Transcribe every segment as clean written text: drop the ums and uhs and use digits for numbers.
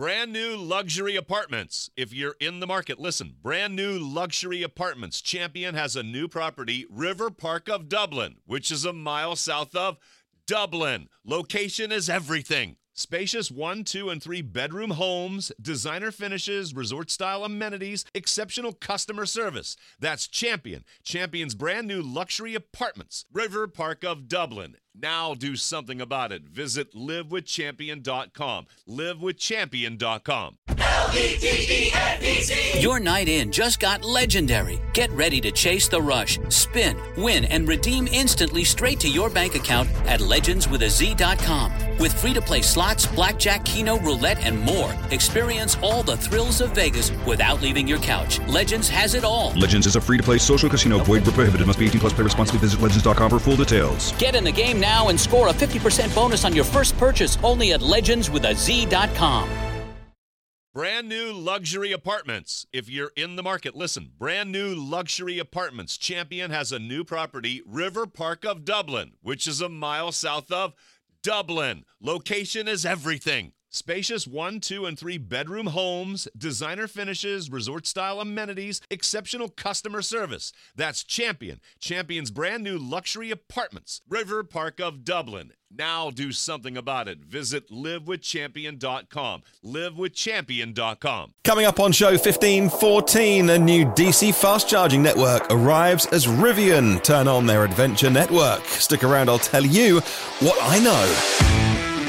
Brand new luxury apartments. If you're in the market, listen. Brand new luxury apartments. Champion has a new property, River Park of Dublin, which is a mile south of Dublin. Location is everything. Spacious 1, 2, and 3 bedroom homes, designer finishes, resort-style amenities, exceptional customer service. That's Champion. Champion's brand new luxury apartments. River Park of Dublin. Now do something about it. Visit livewithchampion.com. Livewithchampion.com. L-E-D-E-N-E-Z. Your night in just got legendary. Get ready to chase the rush, spin, win, and redeem instantly straight to your bank account at legendswithaz.com. With free-to-play slots, blackjack, keno, roulette, and more. Experience all the thrills of Vegas without leaving your couch. Legends has it all. Legends is a free-to-play social casino. Void where prohibited. Must be 18 plus. Play responsibly. Visit legends.com for full details. Get in the game now and score a 50% bonus on your first purchase only at legendswithaz.com. Brand new luxury apartments. If you're in the market, listen. Brand new luxury apartments. Champion has a new property, River Park of Dublin, which is a mile south of Dublin. Location is everything. Spacious 1, 2, and 3 bedroom homes, designer finishes, resort-style amenities, exceptional customer service. That's Champion. Champion's brand new luxury apartments. River Park of Dublin. Now do something about it. Visit livewithchampion.com. Livewithchampion.com. Coming up on show 1514, a new DC fast charging network arrives as Rivian turn on their adventure network. Stick around, I'll tell you what I know.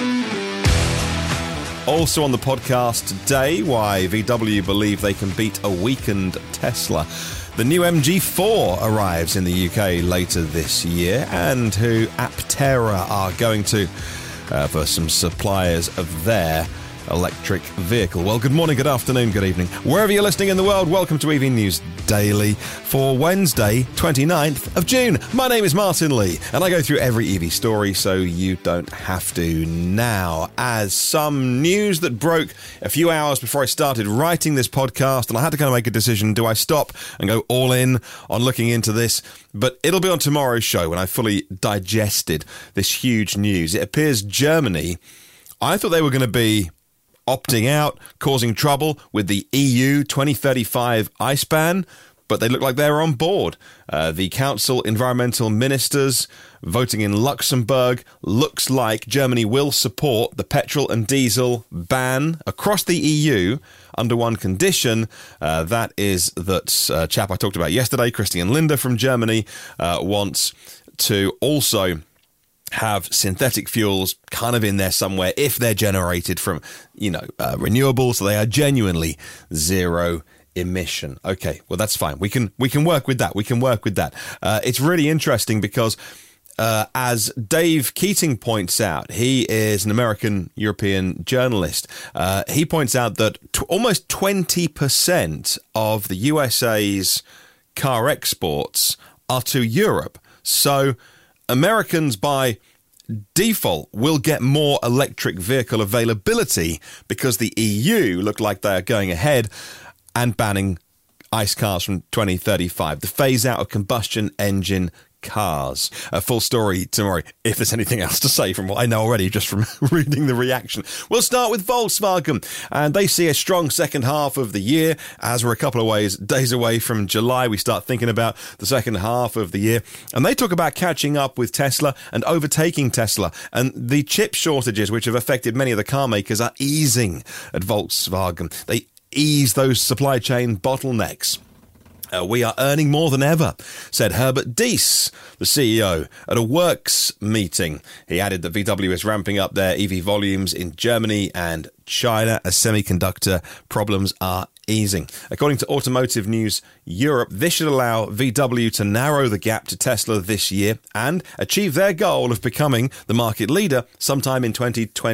Also on the podcast today, why VW believe they can beat a weakened Tesla. The new MG4 arrives in the UK later this year, and who Aptera are going to for some suppliers of their electric vehicle. Well, good morning, good afternoon, good evening. Wherever you're listening in the world, welcome to EV News Daily for Wednesday, 29th of June. My name is Martin Lee, and I go through every EV story so you don't have to. Now, as some news that broke a few hours before I started writing this podcast, and I had to kind of make a decision, do I stop and go all in on looking into this? But it'll be on tomorrow's show when I fully digested this huge news. It appears Germany, I thought they were going to be opting out, causing trouble with the EU 2035 ICE ban, but they look like they're on board. The Council Environmental Ministers voting in Luxembourg looks like Germany will support the petrol and diesel ban across the EU under one condition. That is that chap I talked about yesterday, Christian Lindner from Germany, wants to also have synthetic fuels kind of in there somewhere if they're generated from, renewables, so they are genuinely zero emission. Okay, well, that's fine. We can work with that. It's really interesting because as Dave Keating points out, he is an American European journalist. He points out that almost 20% of the USA's car exports are to Europe. So Americans, by default, will get more electric vehicle availability because the EU look like they are going ahead and banning ICE cars from 2035. The phase out of combustion engine cars. A full story tomorrow, if there's anything else to say from what I know already, just from reading the reaction. We'll start with Volkswagen, and they see a strong second half of the year. As we're a couple of days away from July, we start thinking about the second half of the year, and they talk about catching up with Tesla and overtaking Tesla, and the chip shortages which have affected many of the car makers are easing at Volkswagen. They ease those supply chain bottlenecks. We are earning more than ever, said Herbert Diess, the CEO, at a works meeting. He added that VW is ramping up their EV volumes in Germany and China as semiconductor problems are easing. According to Automotive News Europe, this should allow VW to narrow the gap to Tesla this year and achieve their goal of becoming the market leader sometime in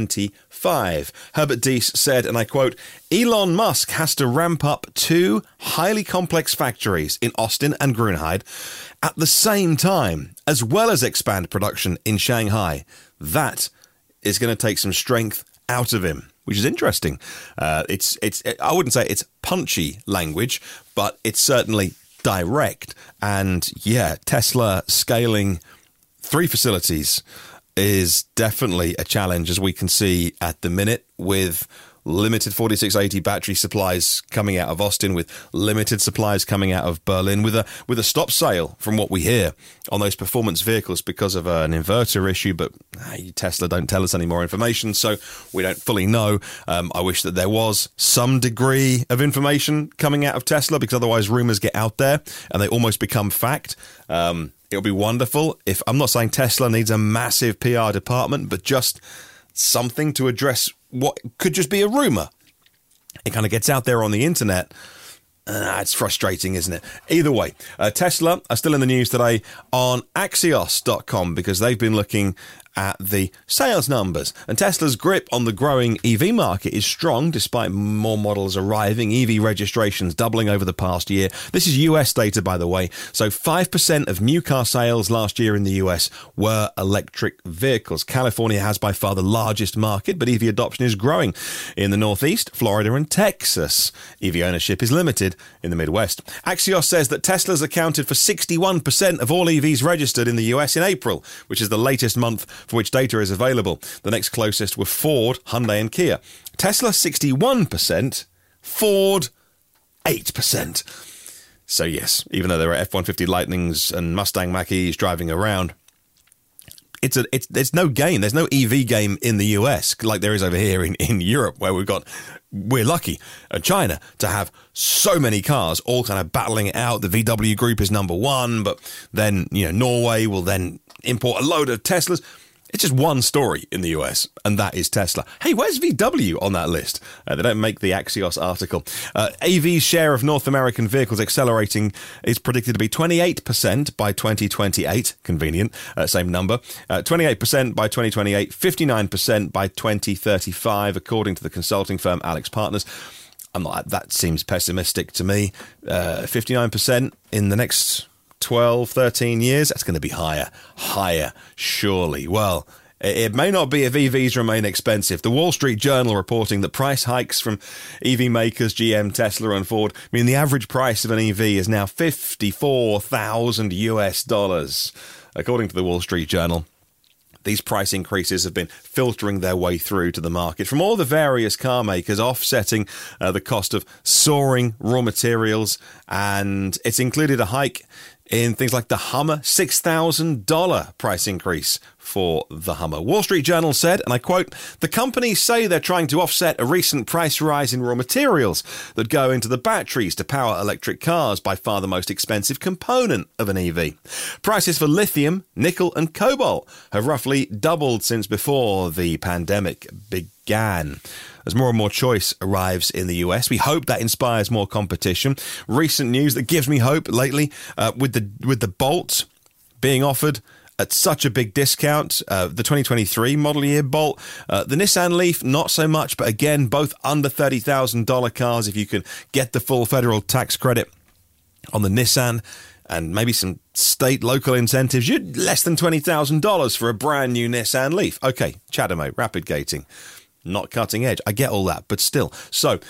2025. Herbert Diess said, and I quote, "Elon Musk has to ramp up 2 highly complex factories in Austin and Grunheide at the same time, as well as expand production in Shanghai. That is going to take some strength out of him," which is interesting. It's I wouldn't say it's punchy language, but it's certainly direct. And yeah, Tesla scaling 3 facilities is definitely a challenge, as we can see at the minute, with limited 4680 battery supplies coming out of Austin, with limited supplies coming out of Berlin, with a stop sale from what we hear on those performance vehicles because of an inverter issue. But Tesla don't tell us any more information, so we don't fully know. I wish that there was some degree of information coming out of Tesla, because otherwise rumors get out there and they almost become fact. It'll be wonderful if, I'm not saying Tesla needs a massive PR department, but just something to address what could just be a rumor. It kind of gets out there on the internet. It's frustrating, isn't it? Either way, Tesla are still in the news today on Axios.com, because they've been looking at the sales numbers. And Tesla's grip on the growing EV market is strong, despite more models arriving, EV registrations doubling over the past year. This is US data, by the way. So 5% of new car sales last year in the US were electric vehicles. California has by far the largest market, but EV adoption is growing in the Northeast, Florida and Texas. EV ownership is limited in the Midwest. Axios says that Tesla's accounted for 61% of all EVs registered in the US in April, which is the latest month for which data is available. The next closest were Ford, Hyundai and Kia. Tesla 61%, Ford 8%. So yes, even though there are F-150 Lightnings and Mustang Mach-E's driving around, it's no game. There's no EV game in the US like there is over here in Europe, where we're lucky, China, to have so many cars all kind of battling it out. The VW group is number one, but then, Norway will then import a load of Teslas. It's just one story in the US, and that is Tesla. Hey, where's VW on that list? They don't make the Axios article. AV's share of North American vehicles accelerating is predicted to be 28% by 2028. Convenient, same number. 28% by 2028, 59% by 2035, according to the consulting firm AlixPartners. That seems pessimistic to me. 59% in the next 12, 13 years, that's going to be higher, surely. Well, it may not be if EVs remain expensive. The Wall Street Journal reporting that price hikes from EV makers GM, Tesla and Ford mean the average price of an EV is now $54,000. According to the Wall Street Journal, these price increases have been filtering their way through to the market from all the various car makers, offsetting the cost of soaring raw materials, and it's included a hike in things like the Hummer, $6,000 price increase for the Hummer. Wall Street Journal said, and I quote, "The companies say they're trying to offset a recent price rise in raw materials that go into the batteries to power electric cars, by far the most expensive component of an EV. Prices for lithium, nickel and cobalt have roughly doubled since before the pandemic began." As more and more choice arrives in the US, we hope that inspires more competition. Recent news that gives me hope lately, with the Bolt being offered at such a big discount, the 2023 model year Bolt, the Nissan Leaf, not so much, but again, both under $30,000 cars. If you can get the full federal tax credit on the Nissan and maybe some state, local incentives, you're less than $20,000 for a brand new Nissan Leaf. Okay, CHAdeMO, rapid gating. Not cutting edge. I get all that, but still. So,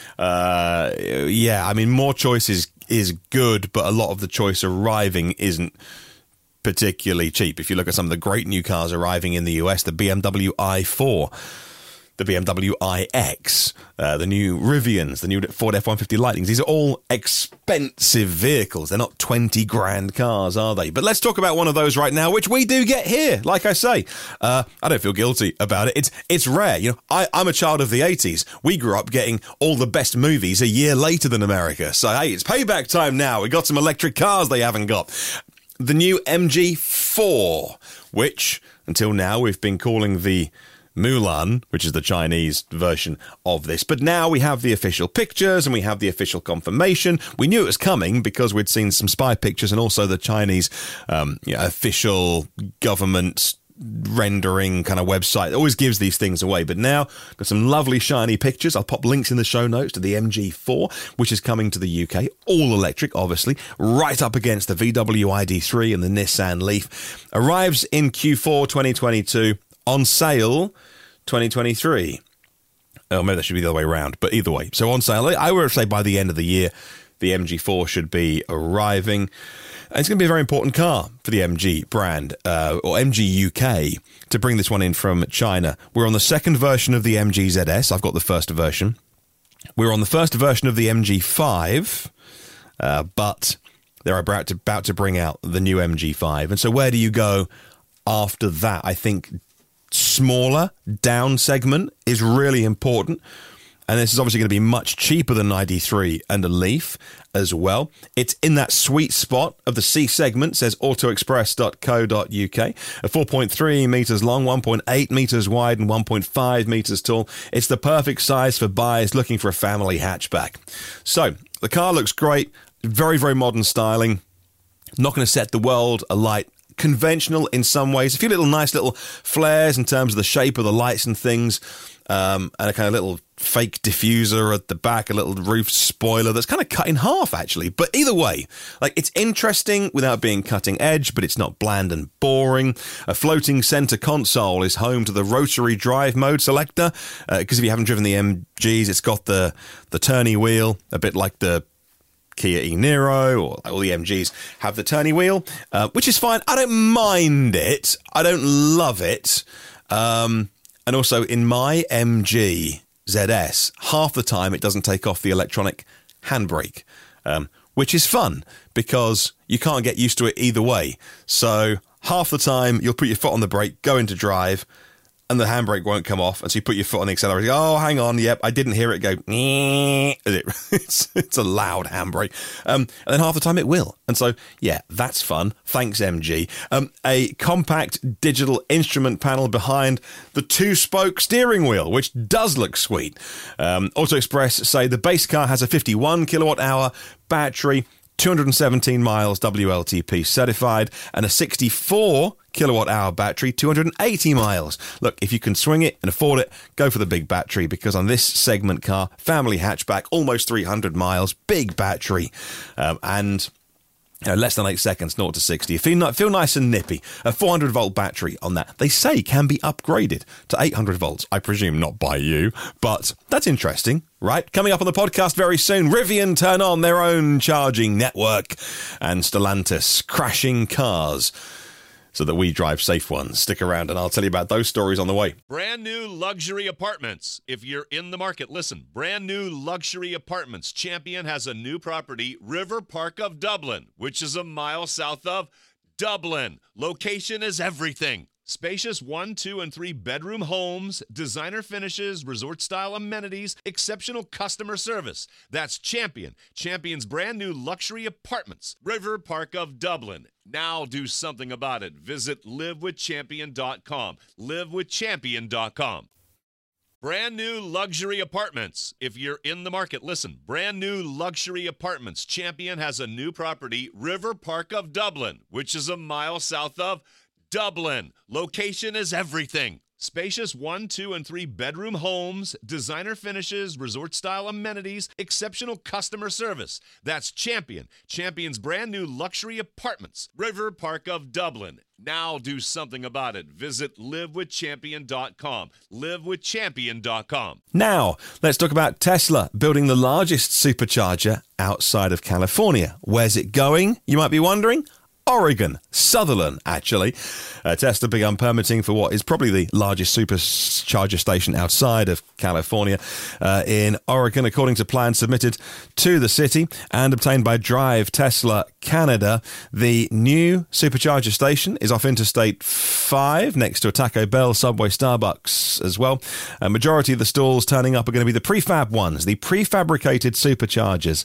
more choice is good, but a lot of the choice arriving isn't particularly cheap. If you look at some of the great new cars arriving in the US, the BMW i4, the BMW iX, the new Rivians, the new Ford F-150 Lightnings. These are all expensive vehicles. They're not 20 grand cars, are they? But let's talk about one of those right now, which we do get here. Like I say, I don't feel guilty about it. It's rare. I'm a child of the 80s. We grew up getting all the best movies a year later than America. So, hey, it's payback time now. We got some electric cars they haven't got. The new MG4, which, until now, we've been calling the Mulan, which is the Chinese version of this. But now we have the official pictures and we have the official confirmation. We knew it was coming because we'd seen some spy pictures and also the Chinese official government rendering kind of website. It always gives these things away. But now, got some lovely shiny pictures. I'll pop links in the show notes to the MG4, which is coming to the UK. All electric, obviously. Right up against the VW ID3 and the Nissan Leaf. Arrives in Q4 2022. On sale 2023. Oh, maybe that should be the other way around. But either way. So on sale, I would say by the end of the year, the MG4 should be arriving. And it's going to be a very important car for the MG brand, or MG UK, to bring this one in from China. We're on the second version of the MG ZS. I've got the first version. We're on the first version of the MG5, but they're about to bring out the new MG5. And so where do you go after that? I think smaller down segment is really important. And this is obviously going to be much cheaper than an ID3 and a Leaf as well. It's in that sweet spot of the C segment, says autoexpress.co.uk. A 4.3 metres long, 1.8 metres wide and 1.5 metres tall. It's the perfect size for buyers looking for a family hatchback. So the car looks great. Very, very modern styling. Not going to set the world alight. Conventional in some ways. A few nice little flares in terms of the shape of the lights and things. And a kind of little fake diffuser at the back, a little roof spoiler that's kind of cut in half, actually. But either way, like, it's interesting without being cutting edge, but it's not bland and boring. A floating center console is home to the rotary drive mode selector, because if you haven't driven the MGs, it's got the turny wheel, a bit like the Kia e-Niro, or all the MGs have the turny wheel, which is fine. I don't mind it. I don't love it. And also, in my MG ZS, half the time it doesn't take off the electronic handbrake, which is fun because you can't get used to it either way. So half the time you'll put your foot on the brake, go into drive, and the handbrake won't come off. And so you put your foot on the accelerator. Oh, hang on. Yep, I didn't hear it go. It's a loud handbrake. And then half the time it will. And so, yeah, that's fun. Thanks, MG. A compact digital instrument panel behind the two-spoke steering wheel, which does look sweet. Auto Express say the base car has a 51 kilowatt-hour battery, 217 miles WLTP certified, and a 64 kilowatt-hour battery, 280 miles. Look, if you can swing it and afford it, go for the big battery, because on this segment car, family hatchback, almost 300 miles, big battery, and less than 8 seconds, 0 to 60. You feel nice and nippy. A 400-volt battery on that, they say, can be upgraded to 800 volts. I presume not by you, but that's interesting, right? Coming up on the podcast very soon, Rivian turn on their own charging network, and Stellantis crashing cars so that we drive safe ones. Stick around and I'll tell you about those stories on the way. Brand new luxury apartments. If you're in the market, listen. Brand new luxury apartments. Champion has a new property, River Park of Dublin, which is a mile south of Dublin. Location is everything. Spacious 1, 2, and 3 bedroom homes, designer finishes, resort-style amenities, exceptional customer service. That's Champion. Champion's brand new luxury apartments. River Park of Dublin. Now do something about it. Visit livewithchampion.com. livewithchampion.com. Brand new luxury apartments. If you're in the market, listen. Brand new luxury apartments. Champion has a new property, River Park of Dublin, which is a mile south of Dublin. Location is everything. Spacious 1, 2, and 3 bedroom homes, designer finishes, resort-style amenities, exceptional customer service. That's Champion. Champion's brand new luxury apartments. River Park of Dublin. Now do something about it. Visit livewithchampion.com. livewithchampion.com. Now, let's talk about Tesla building the largest supercharger outside of California. Where's it going, you might be wondering? Oregon, Sutherland, actually. Tesla begun permitting for what is probably the largest supercharger station outside of California in Oregon, according to plans submitted to the city and obtained by Drive Tesla Canada. The new supercharger station is off Interstate 5 next to a Taco Bell, Subway, Starbucks as well. A majority of the stalls turning up are going to be the prefab ones. The prefabricated superchargers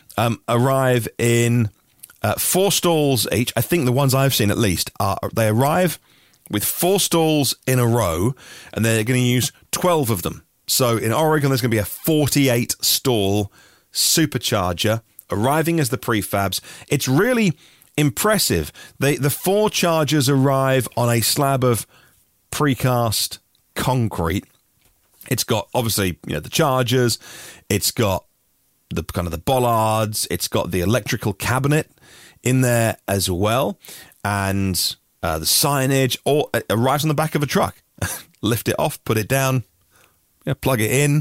arrive in 4 stalls each. I think the ones I've seen at least they arrive with 4 stalls in a row, and they're going to use 12 of them. So in Oregon, there's going to be a 48 stall supercharger arriving as the prefabs. It's really impressive. The 4 chargers arrive on a slab of precast concrete. It's got obviously the chargers. It's got the kind of the bollards. It's got the electrical cabinet in there as well, and the signage all arrives on the back of a truck. Lift it off, put it down, plug it in,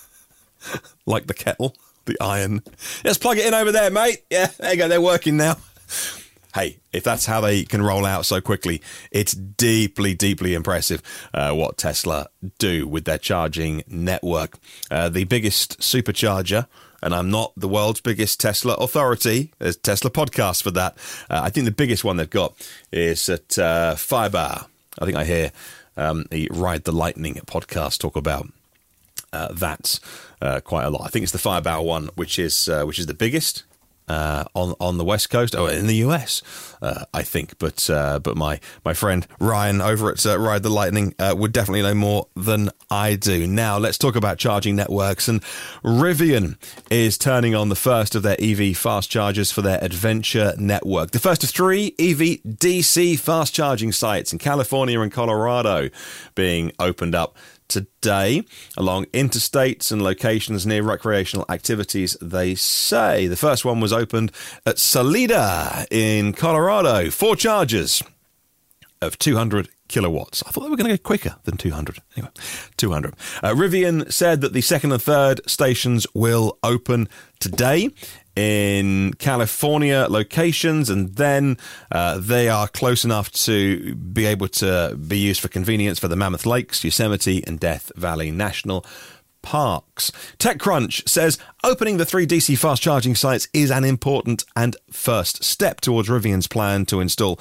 like the kettle, the iron. Let's plug it in over there, mate. Yeah, there you go. They're working now. hey, if that's how they can roll out so quickly, it's deeply, deeply impressive what Tesla do with their charging network. The biggest supercharger, and I'm not the world's biggest Tesla authority, there's Tesla podcasts for that. I think the biggest one they've got is at Firebauer. I think I hear the Ride the Lightning podcast talk about that quite a lot. I think it's the Firebauer one, which is the biggest on the West Coast, in the US, I think. But my friend Ryan over at Ride the Lightning would definitely know more than I do. Now let's talk about charging networks. And Rivian is turning on the first of their EV fast chargers for their Adventure network. The first of 3 EV DC fast charging sites in California and Colorado being opened up today along interstates and locations near recreational activities, they say. The first one was opened at Salida in Colorado. 4 chargers of 200 kilowatts. I thought they were going to go quicker than 200. Anyway, 200. Rivian said that the second and third stations will open today in California locations, and then they are close enough to be able to be used for convenience for the Mammoth Lakes, Yosemite, and Death Valley National Parks. TechCrunch says opening the 3 DC fast charging sites is an important and first step towards Rivian's plan to install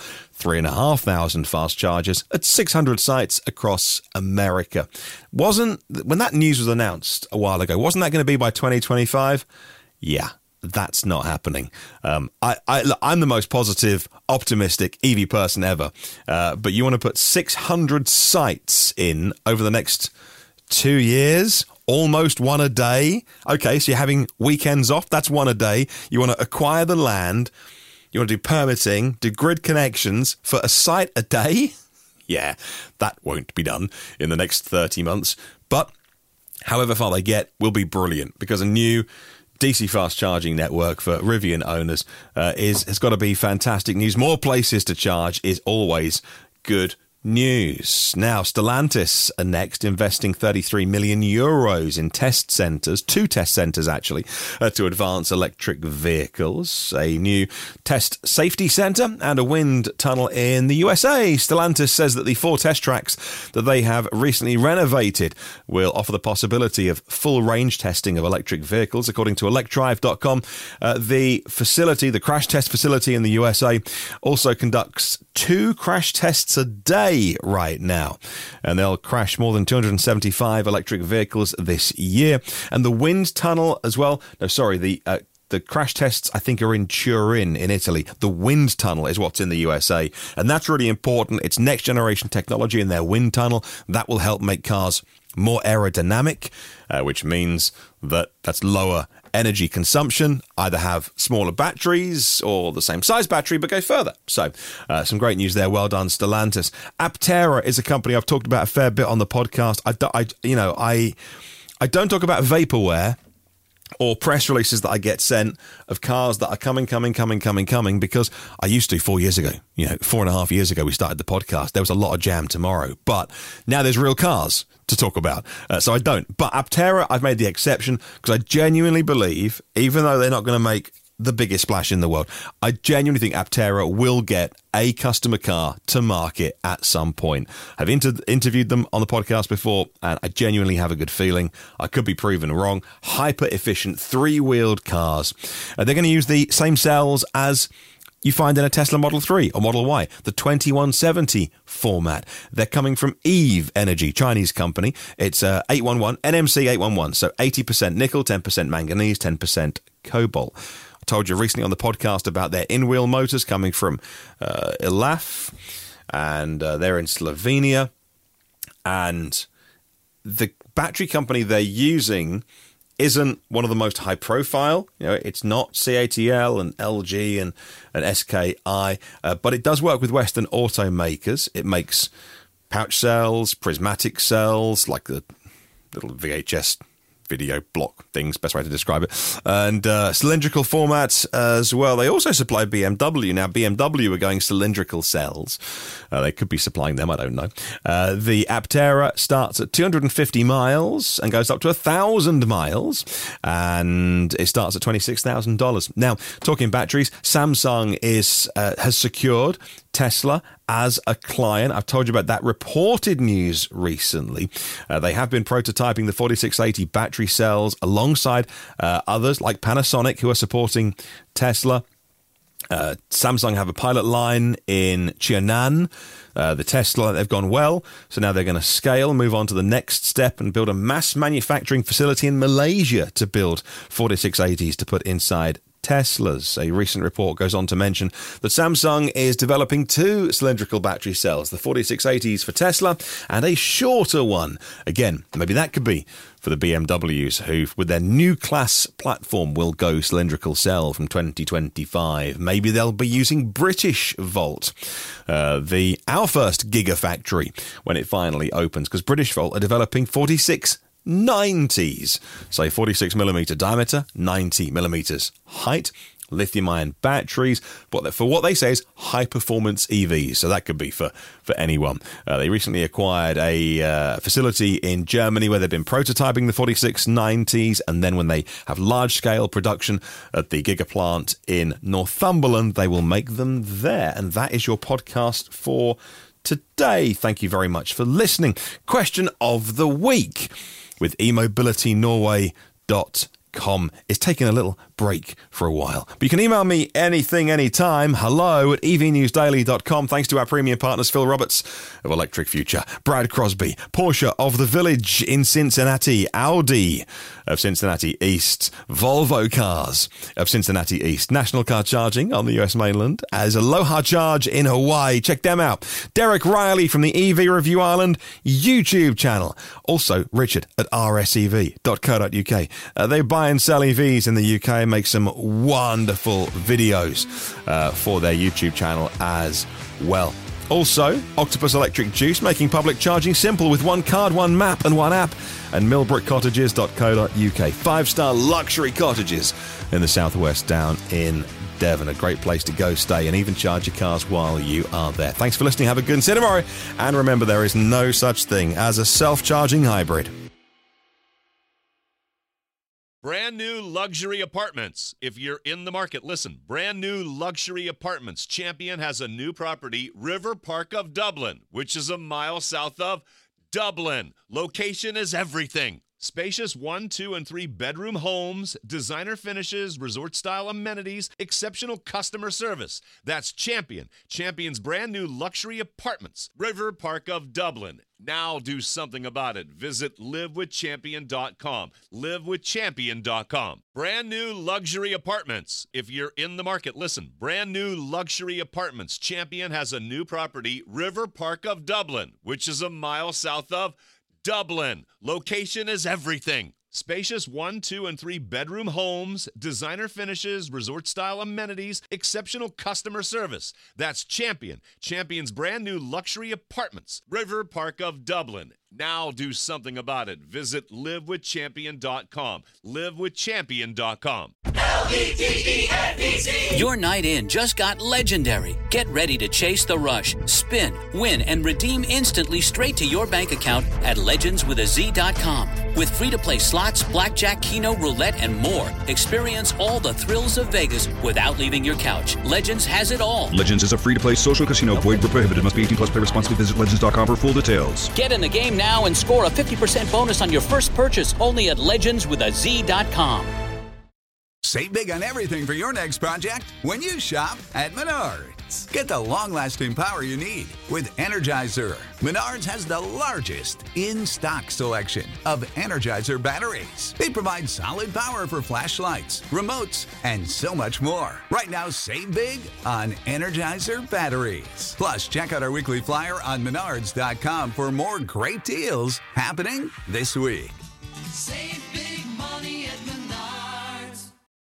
3,500 fast chargers at 600 sites across America. When that news was announced a while ago, wasn't that going to be by 2025? Yeah. That's not happening. I'm the most positive, optimistic EV person ever. But you want to put 600 sites in over the next 2 years, almost one a day. Okay, so you're having weekends off. That's one a day. You want to acquire the land. You want to do permitting, do grid connections for a site a day. Yeah, that won't be done in the next 30 months. But however far they get will be brilliant, because a new DC fast charging network for Rivian owners has got to be fantastic news. More places to charge is always good news. Now, Stellantis are next, investing 33 million euros in test centres, 2 test centres actually, to advance electric vehicles, a new test safety centre and a wind tunnel in the USA. Stellantis says that the 4 test tracks that they have recently renovated will offer the possibility of full range testing of electric vehicles. According to electrive.com, the facility, the crash test facility in the USA, also conducts 2 crash tests a day right now, and they'll crash more than 275 electric vehicles this year. And the wind tunnel as well. No, sorry, the crash tests I think are in Turin in Italy. The wind tunnel is what's in the USA, and that's really important. It's next generation technology in their wind tunnel that will help make cars more aerodynamic, which means that's lower energy consumption, either have smaller batteries or the same size battery but go further. So some great news there. Well done, Stellantis. Aptera is a company I've talked about a fair bit on the podcast. I don't talk about vaporware or press releases that I get sent of cars that are coming, because I used to 4 years ago. 4.5 years ago we started the podcast. There was a lot of jam tomorrow, but now there's real cars to talk about, so I don't. But Aptera, I've made the exception because I genuinely believe, even though they're not going to make the biggest splash in the world, I genuinely think Aptera will get a customer car to market at some point. I've interviewed them on the podcast before, and I genuinely have a good feeling. I could be proven wrong. Hyper efficient 3-wheeled cars. They're going to use the same cells as you find in a Tesla Model 3 or Model Y, the 2170 format. They're coming from Eve Energy, Chinese company. It's NMC 811, so 80% nickel, 10% manganese, 10% cobalt. I told you recently on the podcast about their in-wheel motors coming from Elaf, and they're in Slovenia. And the battery company they're using isn't one of the most high profile. It's not CATL and LG and SKI, but it does work with Western automakers. It makes pouch cells, prismatic cells, like the little VHS video block things, best way to describe it, and cylindrical formats as well. They also supply BMW. Now, BMW are going cylindrical cells. They could be supplying them, I don't know. The Aptera starts at 250 miles and goes up to 1,000 miles, and it starts at $26,000. Now, talking batteries, Samsung has secured Tesla as a client. I've told you about that reported news recently. They have been prototyping the 4680 battery cells alongside others like Panasonic, who are supporting Tesla. Samsung have a pilot line in Cheonan. The Tesla, they've gone well, so now they're going to scale, move on to the next step and build a mass manufacturing facility in Malaysia to build 4680s to put inside Teslas. A recent report goes on to mention that Samsung is developing 2 cylindrical battery cells, the 4680s for Tesla and a shorter one. Again, maybe that could be for the BMWs, who, with their new class platform, will go cylindrical cell from 2025. Maybe they'll be using British Volt, our first gigafactory, when it finally opens, because British Volt are developing 4690s, say 46 millimeter diameter, 90 millimeters height, lithium-ion batteries, but for what they say is high-performance EVs. So that could be for anyone. They recently acquired a facility in Germany where they've been prototyping the 4690s, and then when they have large-scale production at the Gigaplant in Northumberland, they will make them there. And that is your podcast for today. Thank you very much for listening. Question of the week with eMobilityNorway.com. It's taking a little break for a while. But you can email me anything, anytime. hello@evnewsdaily.com. Thanks to our premium partners, Phil Roberts of Electric Future, Brad Crosby, Porsche of the Village in Cincinnati, Audi of Cincinnati East, Volvo Cars of Cincinnati East, National Car Charging on the US mainland, as Aloha Charge in Hawaii. Check them out. Derek Riley from the EV Review Ireland YouTube channel. Also, Richard at rsev.co.uk. They buy and sell EVs in the UK, make some wonderful videos for their YouTube channel as well. Also, Octopus Electric Juice, making public charging simple with one card, one map and one app. And millbrookcottages.co.uk. 5-star luxury cottages in the southwest down in Devon. A great place to go, stay, and even charge your cars while you are there. Thanks for listening. Have a good tomorrow. And remember, there is no such thing as a self-charging hybrid. Brand new luxury apartments. If you're in the market, listen. Brand new luxury apartments. Champion has a new property, River Park of Dublin, which is a mile south of Dublin. Location is everything. Spacious 1, 2, and 3 bedroom homes, designer finishes, resort-style amenities, exceptional customer service. That's Champion. Champion's brand new luxury apartments. River Park of Dublin. Now do something about it. Visit livewithchampion.com. Livewithchampion.com. Brand new luxury apartments. If you're in the market, listen. Brand new luxury apartments. Champion has a new property, River Park of Dublin, which is a mile south of Dublin. Location is everything. Spacious 1, 2, and 3 bedroom homes, designer finishes, resort-style amenities, exceptional customer service. That's Champion. Champion's brand new luxury apartments. River Park of Dublin. Now do something about it. Visit livewithchampion.com. Livewithchampion.com. LEGENDZ. Your night in just got legendary. Get ready to chase the rush, spin, win, and redeem instantly straight to your bank account at legendswithaz.com. With free-to-play slots, blackjack, keno, roulette, and more. Experience all the thrills of Vegas without leaving your couch. Legends has it all. Legends is a free-to-play social casino. Void where prohibited. Must be 18 plus. Play responsibly. Visit legends.com for full details. Get in the game now and score a 50% bonus on your first purchase only at legendswithaz.com. Save big on everything for your next project when you shop at Menards. Get the long-lasting power you need with Energizer. Menards has the largest in-stock selection of Energizer batteries. They provide solid power for flashlights, remotes, and so much more. Right now, save big on Energizer batteries. Plus, check out our weekly flyer on Menards.com for more great deals happening this week. Save